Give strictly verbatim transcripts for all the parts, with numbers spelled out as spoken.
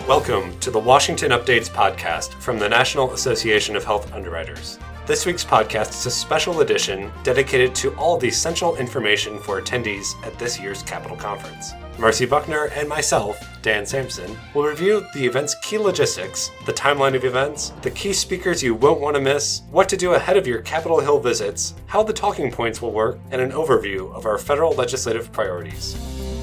Welcome to the Washington Updates podcast from the National Association of Health Underwriters. This week's podcast is a special edition dedicated to all the essential information for attendees at this year's Capitol Conference. Marcy Buckner and myself, Dan Sampson, will review the event's key logistics, the timeline of events, the key speakers you won't want to miss, what to do ahead of your Capitol Hill visits, how the talking points will work, and an overview of our federal legislative priorities.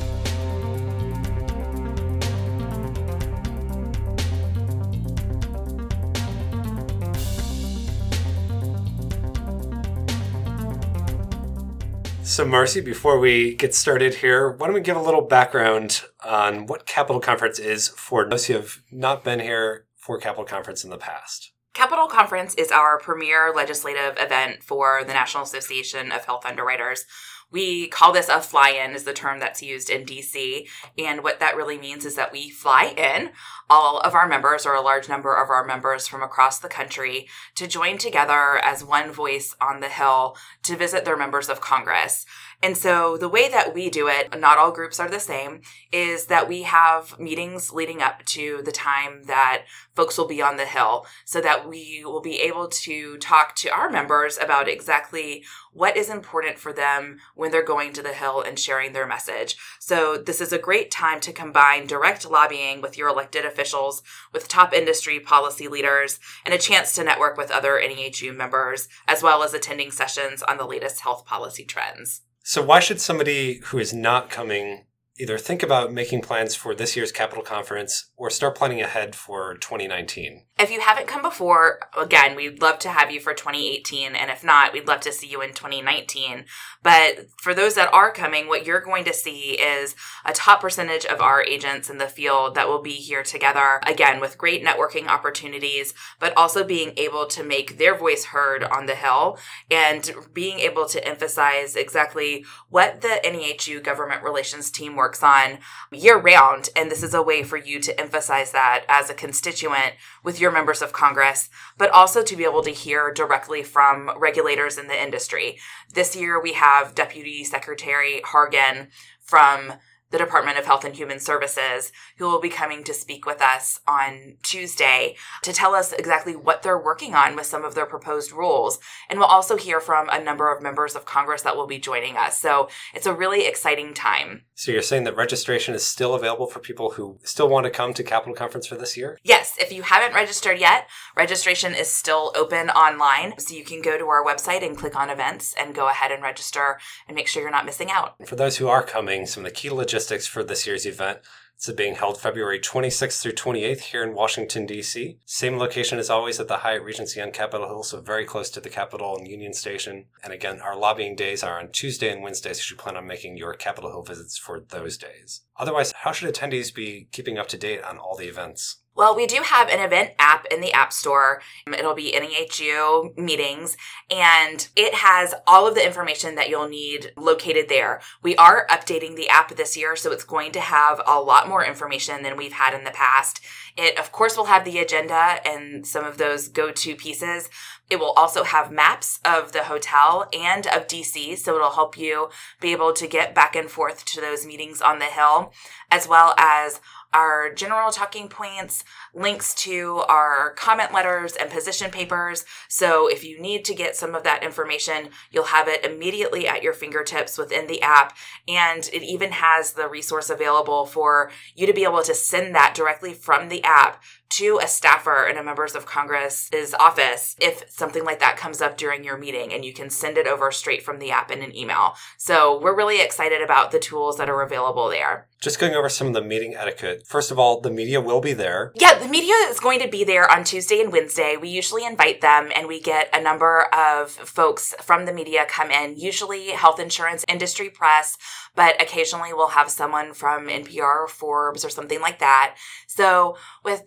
So Marcy, before we get started here, why don't we give a little background on what Capitol Conference is for those who have not been here for Capitol Conference in the past? Capitol Conference is our premier legislative event for the National Association of Health Underwriters. We call this a fly-in, is the term that's used in D C, and what that really means is that we fly in all of our members, or a large number of our members from across the country, to join together as one voice on the Hill to visit their members of Congress. And so the way that we do it, not all groups are the same, is that we have meetings leading up to the time that folks will be on the Hill so that we will be able to talk to our members about exactly what is important for them when they're going to the Hill and sharing their message. So this is a great time to combine direct lobbying with your elected officials, with top industry policy leaders, and a chance to network with other N E H U members, as well as attending sessions on the latest health policy trends. So why should somebody who is not coming either think about making plans for this year's Capitol Conference or start planning ahead for twenty nineteen? If you haven't come before, again, we'd love to have you for twenty eighteen. And if not, we'd love to see you in twenty nineteen. But for those that are coming, what you're going to see is a top percentage of our agents in the field that will be here together, again, with great networking opportunities, but also being able to make their voice heard on the Hill and being able to emphasize exactly what the N E H U government relations team works on year round. And this is a way for you to emphasize that as a constituent with your members of Congress, but also to be able to hear directly from regulators in the industry. This year, we have Deputy Secretary Hargan from the Department of Health and Human Services, who will be coming to speak with us on Tuesday to tell us exactly what they're working on with some of their proposed rules. And we'll also hear from a number of members of Congress that will be joining us. So it's a really exciting time. So you're saying that registration is still available for people who still want to come to Capitol Conference for this year? Yes. If you haven't registered yet, registration is still open online. So you can go to our website and click on events and go ahead and register and make sure you're not missing out. For those who are coming, some of the key logistics for this year's event. It's being held February twenty-sixth through twenty-eighth here in Washington, D C. Same location as always at the Hyatt Regency on Capitol Hill, so very close to the Capitol and Union Station. And again, our lobbying days are on Tuesday and Wednesday, so you plan on making your Capitol Hill visits for those days. Otherwise, how should attendees be keeping up to date on all the events? Well, we do have an event app in the App Store. It'll be N E H U meetings, and it has all of the information that you'll need located there. We are updating the app this year, so it's going to have a lot more information than we've had in the past. It, of course, will have the agenda and some of those go-to pieces. It will also have maps of the hotel and of D C, so it'll help you be able to get back and forth to those meetings on the Hill, as well as our general talking points, links to our comment letters and position papers. So if you need to get some of that information, you'll have it immediately at your fingertips within the app. And it even has the resource available for you to be able to send that directly from the app to a staffer in a members of Congress's office if something like that comes up during your meeting, and you can send it over straight from the app in an email. So we're really excited about the tools that are available there. Just going over some of the meeting etiquette. First of all, the media will be there. Yeah, the media is going to be there on Tuesday and Wednesday. We usually invite them, and we get a number of folks from the media come in, usually health insurance industry press, but occasionally we'll have someone from N P R or Forbes or something like that. So with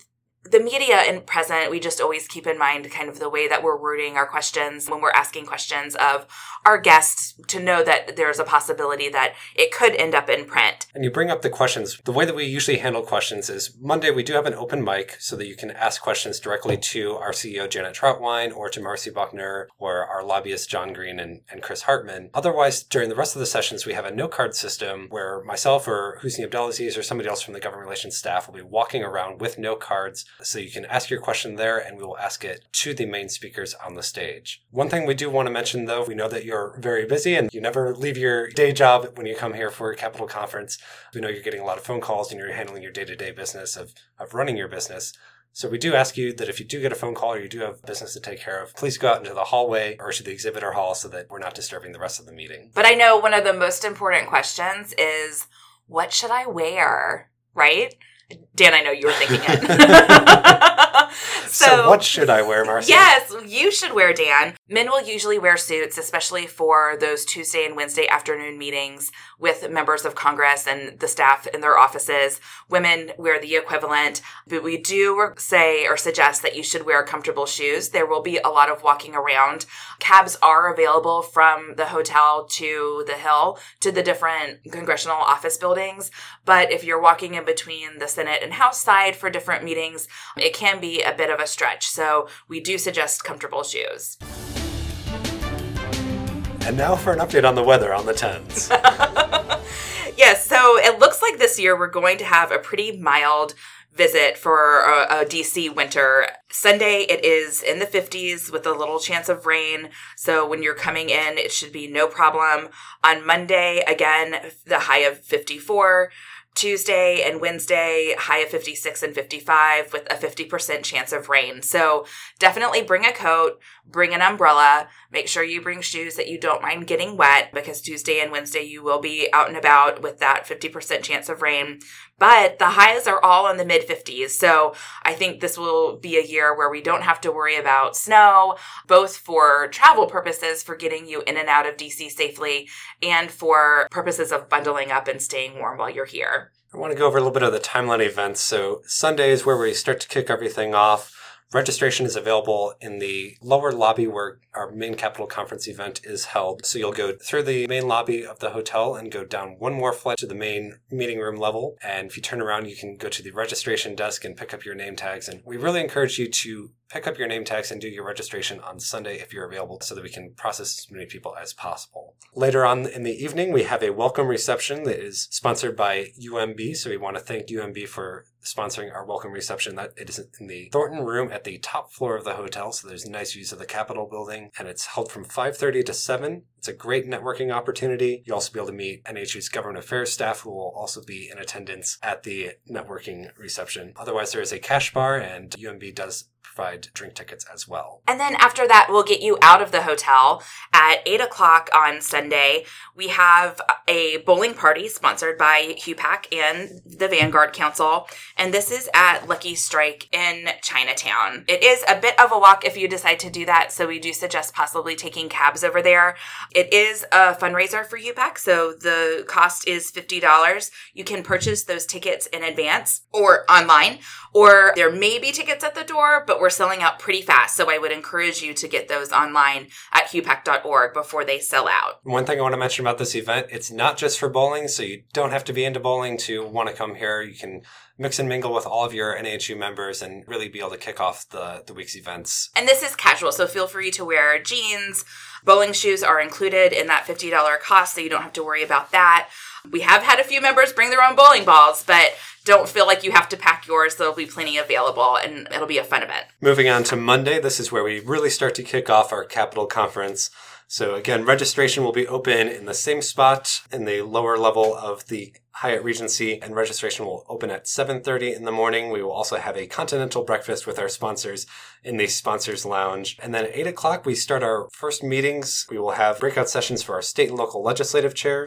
the media in present, we just always keep in mind kind of the way that we're wording our questions when we're asking questions of our guests to know that there's a possibility that it could end up in print. And you bring up the questions. The way that we usually handle questions is Monday, we do have an open mic so that you can ask questions directly to our C E O, Janet Trautwein, or to Marcy Buckner, or our lobbyists, John Green and, and Chris Hartman. Otherwise, during the rest of the sessions, we have a note card system where myself or Husni Abdelaziz or somebody else from the government relations staff will be walking around with note cards so you can ask your question there and we will ask it to the main speakers on the stage. One thing we do want to mention, though, we know that you're very busy and you never leave your day job when you come here for a Capitol Conference. We know you're getting a lot of phone calls and you're handling your day-to-day business of, of running your business. So we do ask you that if you do get a phone call or you do have business to take care of, please go out into the hallway or to the exhibitor hall so that we're not disturbing the rest of the meeting. But I know one of the most important questions is, what should I wear, right? Dan, I know you were thinking it. so, so what should I wear, Marcy? Yes, you should wear, Dan. Men will usually wear suits, especially for those Tuesday and Wednesday afternoon meetings with members of Congress and the staff in their offices. Women wear the equivalent, but we do say or suggest that you should wear comfortable shoes. There will be a lot of walking around. Cabs are available from the hotel to the Hill to the different congressional office buildings, but if you're walking in between the Senate and House side for different meetings, it can be a bit of a stretch. So we do suggest comfortable shoes. And now for an update on the weather on the tens. Yes, so it looks like this year we're going to have a pretty mild visit for a, a D C winter. Sunday, it is in the fifties with a little chance of rain. So when you're coming in, it should be no problem. On Monday, again, the high of fifty-four. Tuesday and Wednesday, high of fifty-six and fifty-five with a fifty percent chance of rain. So definitely bring a coat, bring an umbrella, make sure you bring shoes that you don't mind getting wet because Tuesday and Wednesday you will be out and about with that fifty percent chance of rain. But the highs are all in the mid fifties. So I think this will be a year where we don't have to worry about snow, both for travel purposes, for getting you in and out of D C safely, and for purposes of bundling up and staying warm while you're here. I want to go over a little bit of the timeline events. So Sunday is where we start to kick everything off. Registration is available in the lower lobby where our main Capitol Conference event is held. So you'll go through the main lobby of the hotel and go down one more flight to the main meeting room level. And if you turn around, you can go to the registration desk and pick up your name tags. And we really encourage you to pick up your name tags and do your registration on Sunday if you're available so that we can process as many people as possible. Later on in the evening, we have a welcome reception that is sponsored by U M B. So we want to thank U M B for sponsoring our welcome reception. That it is in the Thornton Room at the top floor of the hotel. So there's nice views of the Capitol building and it's held from five thirty to seven. It's a great networking opportunity. You'll also be able to meet N H U's government affairs staff who will also be in attendance at the networking reception. Otherwise, there is a cash bar and U M B does provide drink tickets as well. And then after that, we'll get you out of the hotel at eight o'clock on Sunday. We have a bowling party sponsored by HUPAC and the Vanguard Council. And this is at Lucky Strike in Chinatown. It is a bit of a walk if you decide to do that. So we do suggest possibly taking cabs over there. It is a fundraiser for HUPAC. So the cost is fifty dollars. You can purchase those tickets in advance or online, or there may be tickets at the door, but we're selling out pretty fast. So I would encourage you to get those online at hupac dot org before they sell out. One thing I want to mention about this event, it's not just for bowling, so you don't have to be into bowling to want to come here. You can mix and mingle with all of your N A H U members and really be able to kick off the, the week's events. And this is casual, so feel free to wear jeans. Bowling shoes are included in that fifty dollars cost, so you don't have to worry about that. We have had a few members bring their own bowling balls, but don't feel like you have to pack yours. There'll be plenty available, and it'll be a fun event. Moving on to Monday, this is where we really start to kick off our Capitol Conference. So again, registration will be open in the same spot in the lower level of the Hyatt Regency, and registration will open at seven thirty in the morning. We will also have a continental breakfast with our sponsors in the Sponsors Lounge. And then at eight o'clock, we start our first meetings. We will have breakout sessions for our state and local legislative chairs,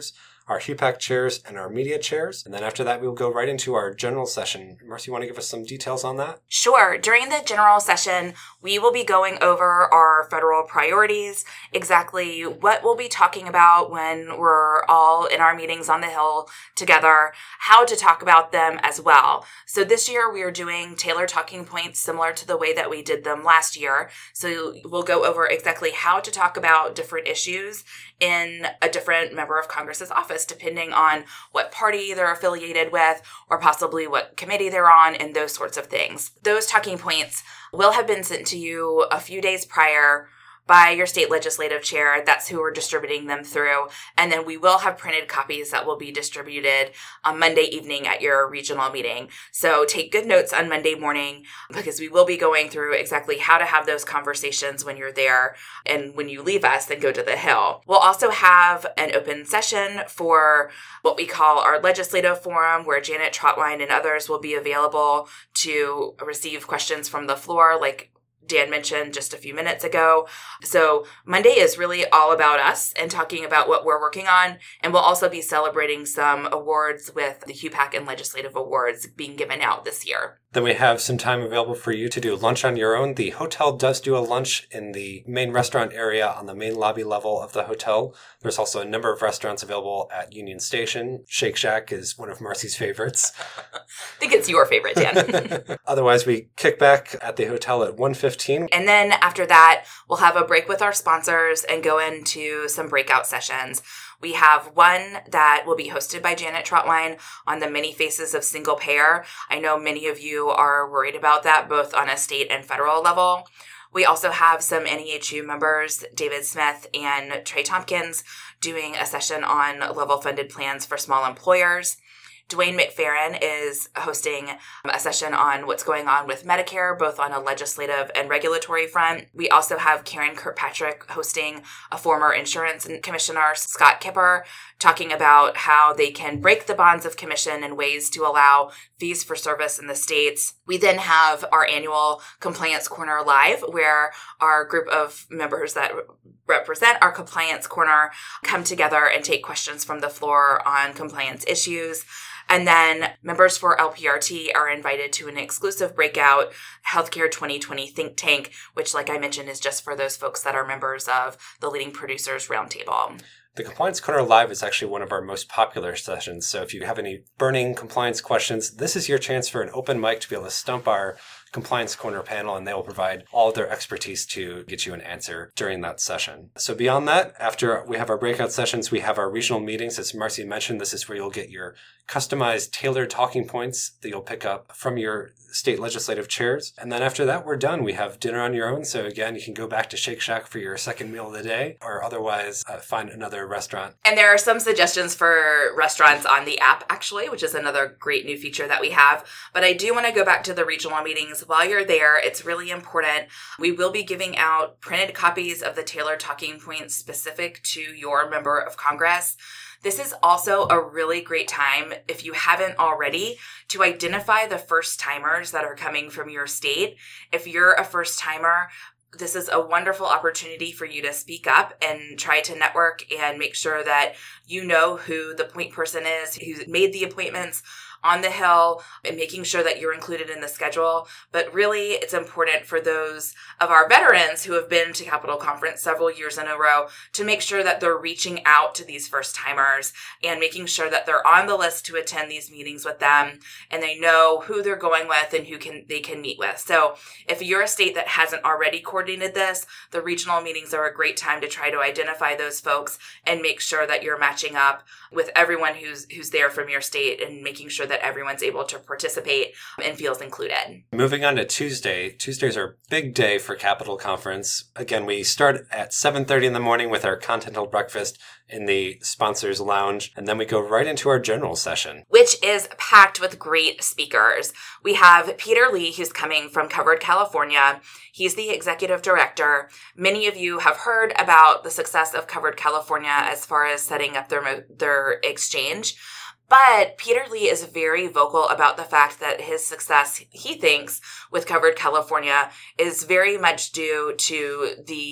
our H U PAC chairs, and our media chairs. And then after that, we'll go right into our general session. Marcy, you want to give us some details on that? Sure. During the general session, we will be going over our federal priorities, exactly what we'll be talking about when we're all in our meetings on the Hill together, how to talk about them as well. So this year, we are doing tailored talking points similar to the way that we did them last year. So we'll go over exactly how to talk about different issues in a different member of Congress's office, depending on what party they're affiliated with or possibly what committee they're on and those sorts of things. Those talking points will have been sent to you a few days prior by your state legislative chair. That's who we're distributing them through. And then we will have printed copies that will be distributed on Monday evening at your regional meeting. So take good notes on Monday morning because we will be going through exactly how to have those conversations when you're there and when you leave us, then go to the Hill. We'll also have an open session for what we call our legislative forum, where Janet Trotwine and others will be available to receive questions from the floor, like Dan mentioned just a few minutes ago. So Monday is really all about us and talking about what we're working on. And we'll also be celebrating some awards with the H U PAC and legislative awards being given out this year. Then we have some time available for you to do lunch on your own. The hotel does do a lunch in the main restaurant area on the main lobby level of the hotel. There's also a number of restaurants available at Union Station. Shake Shack is one of Marcy's favorites. I think it's your favorite, Dan. Otherwise, we kick back at the hotel at one fifteen. And then after that, we'll have a break with our sponsors and go into some breakout sessions. We have one that will be hosted by Janet Trotwine on the many faces of single payer. I know many of you are worried about that, both on a state and federal level. We also have some N E H U members, David Smith and Trey Tompkins, doing a session on level funded plans for small employers. Dwayne McFerrin is hosting a session on what's going on with Medicare, both on a legislative and regulatory front. We also have Karen Kirkpatrick hosting a former insurance commissioner, Scott Kipper, talking about how they can break the bonds of commission and ways to allow fees for service in the states. We then have our annual Compliance Corner Live, where our group of members that represent our Compliance Corner come together and take questions from the floor on compliance issues. And then members for L P R T are invited to an exclusive breakout Healthcare twenty twenty think tank, which, like I mentioned, is just for those folks that are members of the Leading Producers Roundtable. The Compliance Corner Live is actually one of our most popular sessions. So if you have any burning compliance questions, this is your chance for an open mic to be able to stump our Compliance Corner panel, and they will provide all of their expertise to get you an answer during that session. So beyond that, after we have our breakout sessions, we have our regional meetings. As Marcy mentioned, this is where you'll get your customized, tailored talking points that you'll pick up from your state legislative chairs. And then after that, we're done. We have dinner on your own. So again, you can go back to Shake Shack for your second meal of the day, or otherwise uh, find another restaurant. And there are some suggestions for restaurants on the app, actually, which is another great new feature that we have. But I do want to go back to the regional meetings. While you're there, it's really important. We will be giving out printed copies of the tailored talking points specific to your member of Congress. This is also a really great time, if you haven't already, to identify the first timers that are coming from your state. If you're a first timer, this is a wonderful opportunity for you to speak up and try to network and make sure that you know who the point person is, who made the appointments on the Hill, and making sure that you're included in the schedule. But really, it's important for those of our veterans who have been to Capitol Conference several years in a row to make sure that they're reaching out to these first timers and making sure that they're on the list to attend these meetings with them, and they know who they're going with and who can they can meet with. So if you're a state that hasn't already coordinated this, the regional meetings are a great time to try to identify those folks and make sure that you're matching up with everyone who's who's there from your state and making sure that everyone's able to participate and feels included. Moving on to Tuesday. Tuesdays are a big day for Capitol Conference. Again, we start at seven thirty in the morning with our Continental Breakfast in the sponsors lounge, and then we go right into our general session, which is packed with great speakers. We have Peter Lee, who's coming from Covered California. He's the executive director. Many of you have heard about the success of Covered California as far as setting up their their exchange. But Peter Lee is very vocal about the fact that his success, he thinks, with Covered California is very much due to the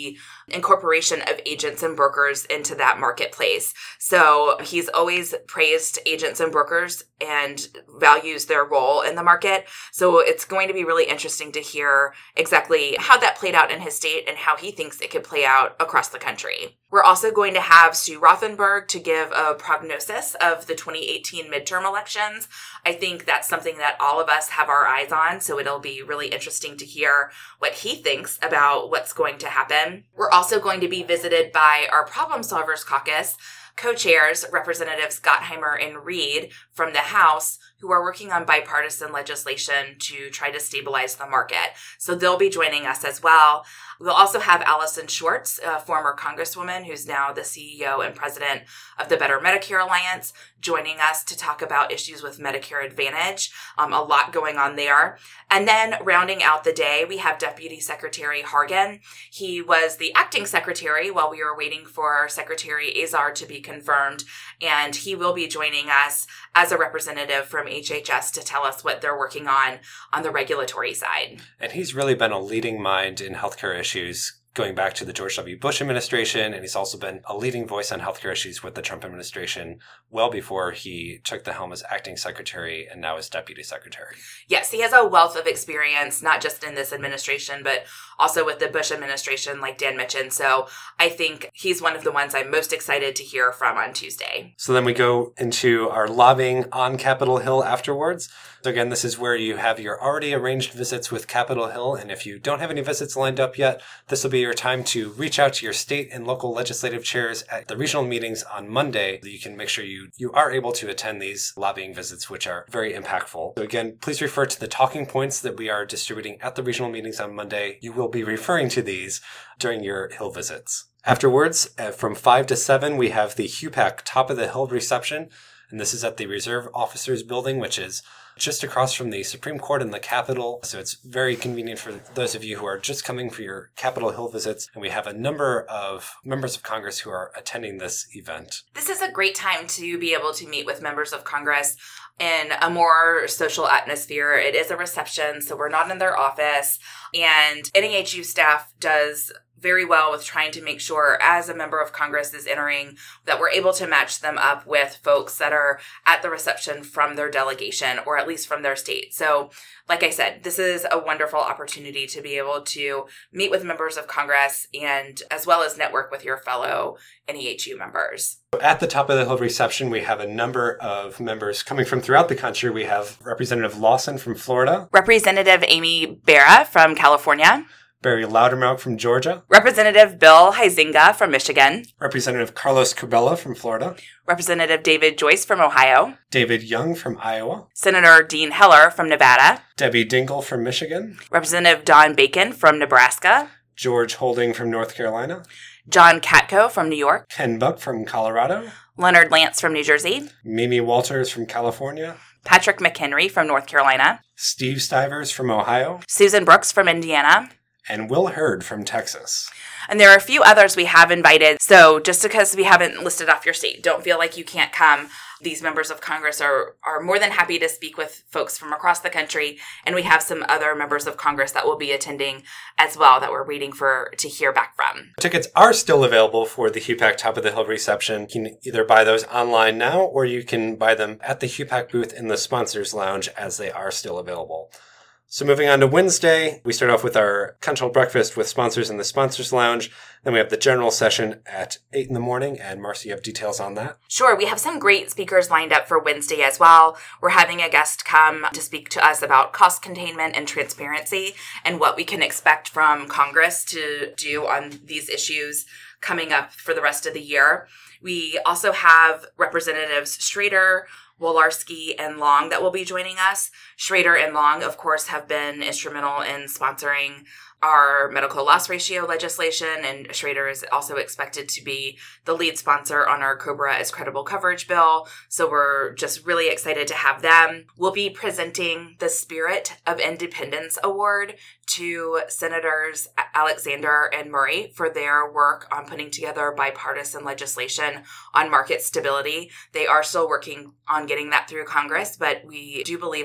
incorporation of agents and brokers into that marketplace. So he's always praised agents and brokers and values their role in the market. So it's going to be really interesting to hear exactly how that played out in his state and how he thinks it could play out across the country. We're also going to have Stu Rothenberg to give a prognosis of the twenty eighteen midterm elections. I think that's something that all of us have our eyes on, so it'll be really interesting to hear what he thinks about what's going to happen. We're also going to be visited by our Problem Solvers Caucus co-chairs, Representatives Gottheimer and Reed from the House, who are working on bipartisan legislation to try to stabilize the market. So they'll be joining us as well. We'll also have Allison Schwartz, a former Congresswoman who's now the C E O and president of the Better Medicare Alliance, joining us to talk about issues with Medicare Advantage. Um, a lot going on there. And then rounding out the day, we have Deputy Secretary Hargan. He was the acting secretary while we were waiting for Secretary Azar to be confirmed. And he will be joining us as a representative from H H S to tell us what they're working on on the regulatory side. And he's really been a leading mind in healthcare issues going back to the George W. Bush administration, and he's also been a leading voice on healthcare issues with the Trump administration well before he took the helm as acting secretary and now as deputy secretary. Yes, he has a wealth of experience, not just in this administration, but also with the Bush administration, like Dan mentioned. So I think he's one of the ones I'm most excited to hear from on Tuesday. So then we go into our lobbying on Capitol Hill afterwards. So again, this is where you have your already arranged visits with Capitol Hill. And if you don't have any visits lined up yet, this will be your time to reach out to your state and local legislative chairs at the regional meetings on Monday. You can make sure you, you are able to attend these lobbying visits, which are very impactful. So again, please refer to the talking points that we are distributing at the regional meetings on Monday. You will be referring to these during your Hill visits. Afterwards, uh, from five to seven, we have the HUPAC Top of the Hill reception. And this is at the Reserve Officers Building, which is just across from the Supreme Court and the Capitol. So it's very convenient for those of you who are just coming for your Capitol Hill visits. And we have a number of members of Congress who are attending this event. This is a great time to be able to meet with members of Congress in a more social atmosphere. It is a reception, so we're not in their office. And N E H U staff does very well with trying to make sure as a member of Congress is entering that we're able to match them up with folks that are at the reception from their delegation or at least from their state. So like I said, this is a wonderful opportunity to be able to meet with members of Congress and as well as network with your fellow N E H U members. At the Top of the Hill reception, we have a number of members coming from throughout the country. We have Representative Lawson from Florida, Representative Amy Barra from California, Barry Loudermilk from Georgia, Representative Bill Huizenga from Michigan, Representative Carlos Curbelo from Florida, Representative David Joyce from Ohio, David Young from Iowa, Senator Dean Heller from Nevada, Debbie Dingell from Michigan, Representative Don Bacon from Nebraska, George Holding from North Carolina, John Katko from New York, Ken Buck from Colorado, Leonard Lance from New Jersey, Mimi Walters from California, Patrick McHenry from North Carolina, Steve Stivers from Ohio, Susan Brooks from Indiana, and Will Hurd from Texas. And there are a few others we have invited. So just because we haven't listed off your state, don't feel like you can't come. These members of Congress are, are more than happy to speak with folks from across the country. And we have some other members of Congress that will be attending as well that we're waiting for to hear back from. Tickets are still available for the HUPAC Top of the Hill reception. You can either buy those online now or you can buy them at the HUPAC booth in the Sponsors Lounge as they are still available. So moving on to Wednesday, we start off with our Continental Breakfast with sponsors in the Sponsors Lounge. Then we have the general session at eight in the morning. And Marcy, you have details on that? Sure. We have some great speakers lined up for Wednesday as well. We're having a guest come to speak to us about cost containment and transparency and what we can expect from Congress to do on these issues coming up for the rest of the year. We also have Representatives Schrader, Wolarski, and Long that will be joining us. Schrader and Long, of course, have been instrumental in sponsoring our medical loss ratio legislation, and Schrader is also expected to be the lead sponsor on our COBRA as credible coverage bill. So we're just really excited to have them. We'll be presenting the Spirit of Independence Award to Senators Alexander and Murray for their work on putting together bipartisan legislation on market stability. They are still working on getting that through Congress, but we do believe that their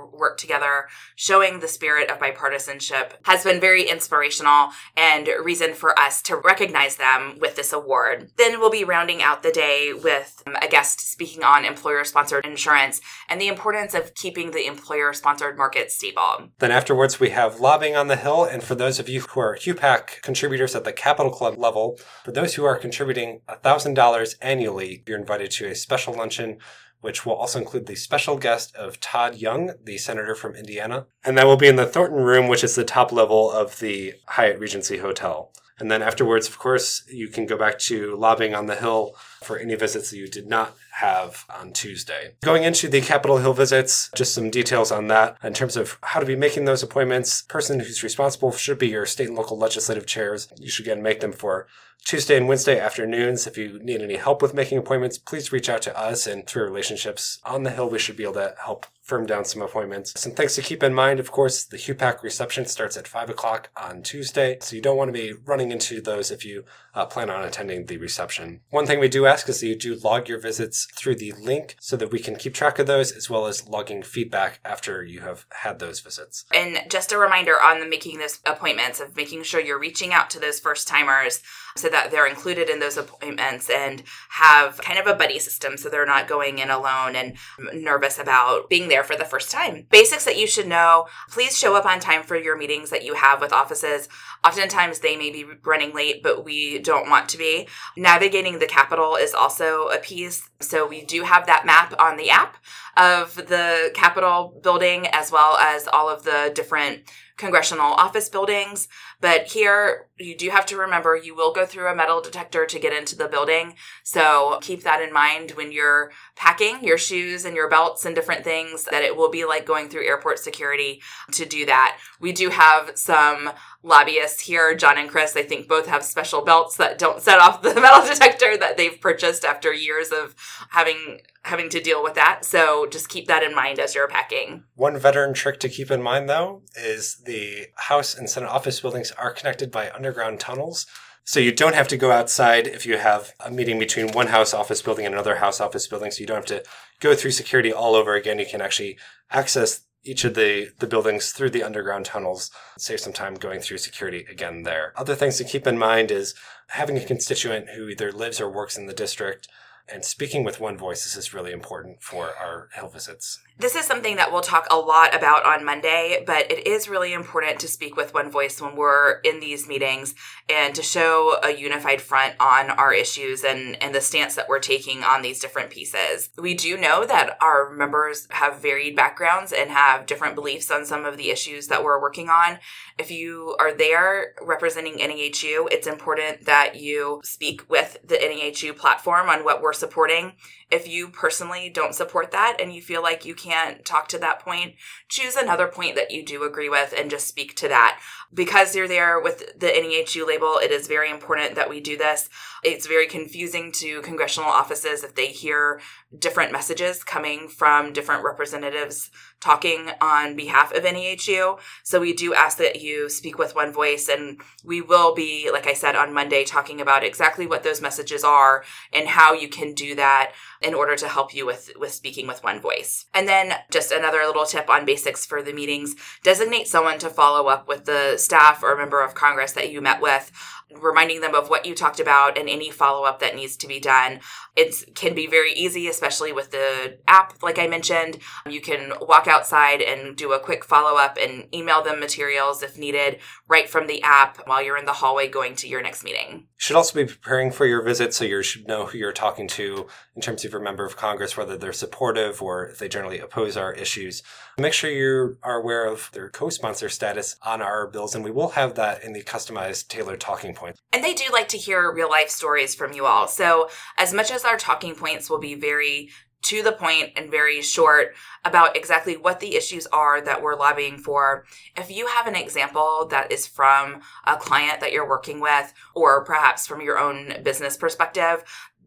our work together, showing the spirit of bipartisanship, has been very inspirational and reason for us to recognize them with this award. Then we'll be rounding out the day with a guest speaking on employer-sponsored insurance and the importance of keeping the employer-sponsored market stable. Then afterwards, we have Lobbying on the Hill. And for those of you who are HUPAC contributors at the Capital Club level, for those who are contributing one thousand dollars annually, you're invited to a special luncheon, which will also include the special guest of Todd Young, the senator from Indiana. And that will be in the Thornton Room, which is the top level of the Hyatt Regency Hotel. And then afterwards, of course, you can go back to Lobbying on the Hill for any visits that you did not have on Tuesday. Going into the Capitol Hill visits, just some details on that in terms of how to be making those appointments. The person who's responsible should be your state and local legislative chairs. You should again make them for Tuesday and Wednesday afternoons. If you need any help with making appointments, please reach out to us, and through relationships on the Hill, we should be able to help firm down some appointments. Some things to keep in mind, of course, the HUPAC reception starts at five o'clock on Tuesday, so you don't want to be running into those if you uh, plan on attending the reception. One thing we do ask is that you do log your visits through the link so that we can keep track of those, as well as logging feedback after you have had those visits. And just a reminder on the making those appointments of making sure you're reaching out to those first timers so that they're included in those appointments and have kind of a buddy system so they're not going in alone and nervous about being there for the first time. Basics that you should know: please show up on time for your meetings that you have with offices. Oftentimes they may be running late, but we don't want to be. Navigating the Capitol is also a piece. So we do have that map on the app of the Capitol building, as well as all of the different congressional office buildings. But here, you do have to remember you will go through a metal detector to get into the building. So keep that in mind when you're packing your shoes and your belts and different things, that it will be like going through airport security to do that. We do have some lobbyists here, John and Chris, I think both have special belts that don't set off the metal detector that they've purchased after years of having having to deal with that. So just keep that in mind as you're packing. One veteran trick to keep in mind, though, is the House and Senate office buildings are connected by underground tunnels. So you don't have to go outside if you have a meeting between one House office building and another House office building. So you don't have to go through security all over again. You can actually access each of the, the buildings through the underground tunnels, save some time going through security again there. Other things to keep in mind is having a constituent who either lives or works in the district and speaking with one voice. This is really important for our Hill visits. This is something that we'll talk a lot about on Monday, but it is really important to speak with one voice when we're in these meetings and to show a unified front on our issues and, and the stance that we're taking on these different pieces. We do know that our members have varied backgrounds and have different beliefs on some of the issues that we're working on. If you are there representing N A H U, it's important that you speak with the N A H U platform on what we're supporting. If you personally don't support that and you feel like you can't talk to that point, choose another point that you do agree with and just speak to that. Because you're there with the N A H U label, it is very important that we do this. It's very confusing to congressional offices if they hear different messages coming from different representatives talking on behalf of N A H U. So we do ask that you speak with one voice, and we will be, like I said, on Monday talking about exactly what those messages are and how you can do that in order to help you with, with speaking with one voice. And then just another little tip on basics for the meetings: designate someone to follow up with the staff or a member of Congress that you met with, reminding them of what you talked about and any follow-up that needs to be done. It can be very easy, especially with the app, like I mentioned. You can walk outside and do a quick follow-up and email them materials if needed right from the app while you're in the hallway going to your next meeting. You should also be preparing for your visit, so you should know who you're talking to in terms of your member of Congress, whether they're supportive or if they generally oppose our issues. Make sure you are aware of their co-sponsor status on our bills, and we will have that in the customized, tailored talking points. And they do like to hear real-life stories from you all. So as much as our talking points will be very to the point and very short about exactly what the issues are that we're lobbying for, if you have an example that is from a client that you're working with or perhaps from your own business perspective,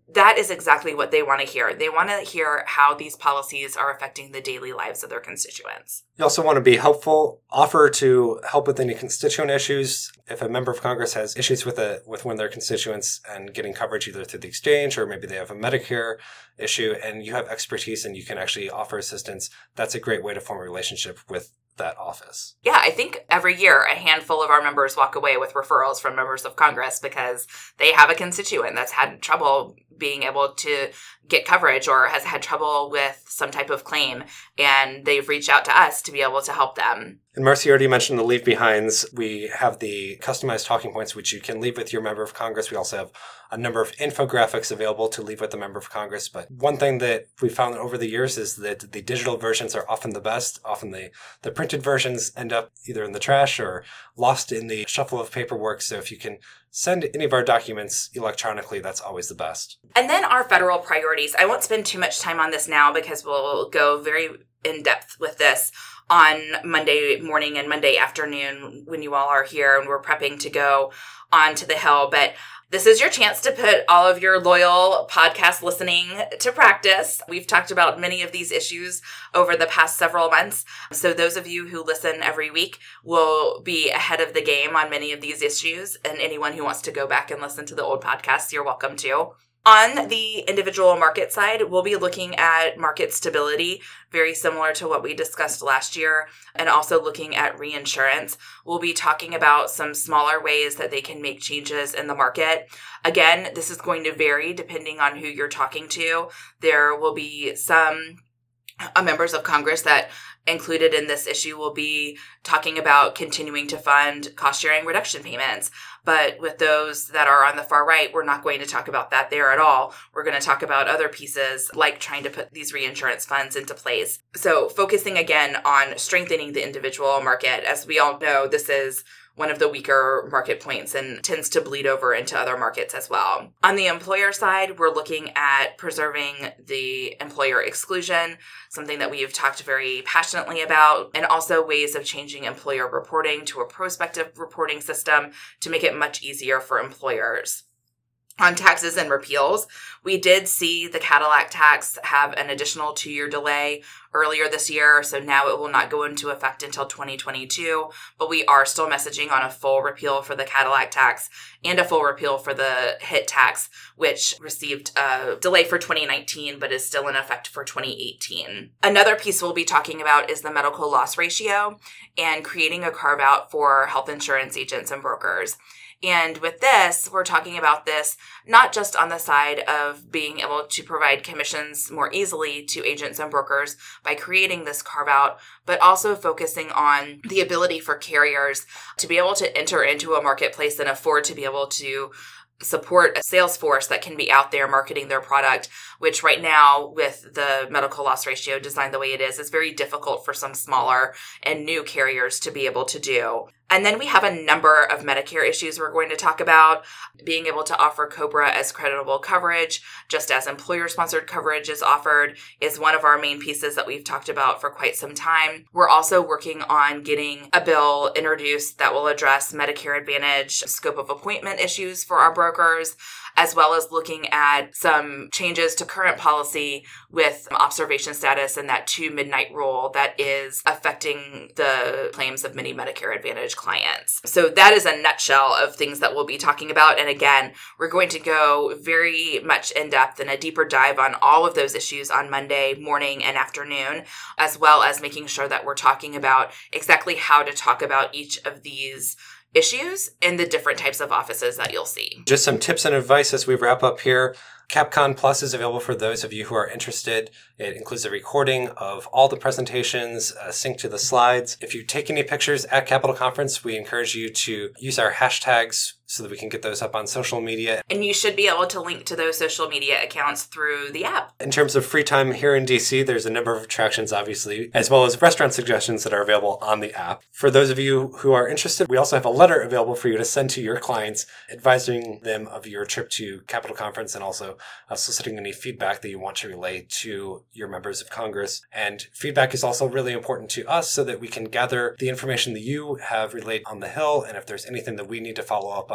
that is exactly what they want to hear. They want to hear how these policies are affecting the daily lives of their constituents. You also want to be helpful, offer to help with any constituent issues. If a member of Congress has issues with a with one of their constituents and getting coverage either through the exchange or maybe they have a Medicare issue and you have expertise and you can actually offer assistance, that's a great way to form a relationship with that office. Yeah, I think every year a handful of our members walk away with referrals from members of Congress because they have a constituent that's had trouble being able to get coverage or has had trouble with some type of claim, and they've reached out to us to be able to help them. And Marcy already mentioned the leave behinds. We have the customized talking points, which you can leave with your member of Congress. We also have a number of infographics available to leave with the member of Congress. But one thing that we found over the years is that the digital versions are often the best. Often the, the printed versions end up either in the trash or lost in the shuffle of paperwork. So if you can send any of our documents electronically, that's always the best. And then our federal priorities. I won't spend too much time on this now because we'll go very in depth with this on Monday morning and Monday afternoon when you all are here and we're prepping to go on to the Hill. But this is your chance to put all of your loyal podcast listening to practice. We've talked about many of these issues over the past several months. So those of you who listen every week will be ahead of the game on many of these issues. And anyone who wants to go back and listen to the old podcasts, you're welcome to. On the individual market side, we'll be looking at market stability, very similar to what we discussed last year, and also looking at reinsurance. We'll be talking about some smaller ways that they can make changes in the market. Again, this is going to vary depending on who you're talking to. There will be some uh, members of Congress that included in this issue will be talking about continuing to fund cost-sharing reduction payments. But with those that are on the far right, we're not going to talk about that there at all. We're going to talk about other pieces like trying to put these reinsurance funds into place. So focusing again on strengthening the individual market. As we all know, this is one of the weaker market points and tends to bleed over into other markets as well. On the employer side, we're looking at preserving the employer exclusion, something that we've talked very passionately about, and also ways of changing employer reporting to a prospective reporting system to make it much easier for employers. On taxes and repeals, we did see the Cadillac tax have an additional two-year delay earlier this year, so now it will not go into effect until twenty twenty-two, but we are still messaging on a full repeal for the Cadillac tax and a full repeal for the H I T tax, which received a delay for twenty nineteen, but is still in effect for twenty eighteen. Another piece we'll be talking about is the medical loss ratio and creating a carve-out for health insurance agents and brokers. And with this, we're talking about this not just on the side of being able to provide commissions more easily to agents and brokers by creating this carve-out, but also focusing on the ability for carriers to be able to enter into a marketplace and afford to be able to support a sales force that can be out there marketing their product, which right now with the medical loss ratio designed the way it is, is very difficult for some smaller and new carriers to be able to do. And then we have a number of Medicare issues we're going to talk about. Being able to offer COBRA as creditable coverage, just as employer-sponsored coverage is offered, is one of our main pieces that we've talked about for quite some time. We're also working on getting a bill introduced that will address Medicare Advantage scope of appointment issues for our brokers, as well as looking at some changes to current policy with observation status and that two midnight rule that is affecting the claims of many Medicare Advantage clients. So that is a nutshell of things that we'll be talking about. And again, we're going to go very much in depth and a deeper dive on all of those issues on Monday morning and afternoon, as well as making sure that we're talking about exactly how to talk about each of these issues and the different types of offices that you'll see. Just some tips and advice as we wrap up here. CapCon Plus is available for those of you who are interested. It includes a recording of all the presentations, a sync to the slides. If you take any pictures at Capitol Conference, we encourage you to use our hashtags so that we can get those up on social media. And you should be able to link to those social media accounts through the app. In terms of free time here in D C, there's a number of attractions, obviously, as well as restaurant suggestions that are available on the app. For those of you who are interested, we also have a letter available for you to send to your clients, advising them of your trip to Capitol Conference and also uh, soliciting any feedback that you want to relay to your members of Congress. And feedback is also really important to us so that we can gather the information that you have relayed on the Hill, and if there's anything that we need to follow up on,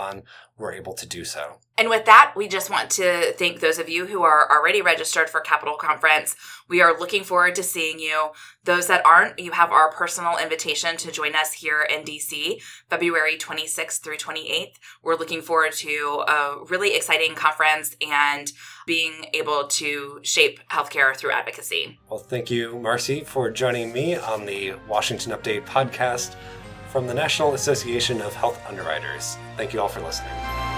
on were able to do so. And with that, we just want to thank those of you who are already registered for Capital Conference. We are looking forward to seeing you. Those that aren't, you have our personal invitation to join us here in D C, February twenty-sixth through twenty-eighth. We're looking forward to a really exciting conference and being able to shape healthcare through advocacy. Well, thank you, Marcy, for joining me on the Washington Update podcast from the National Association of Health Underwriters. Thank you all for listening.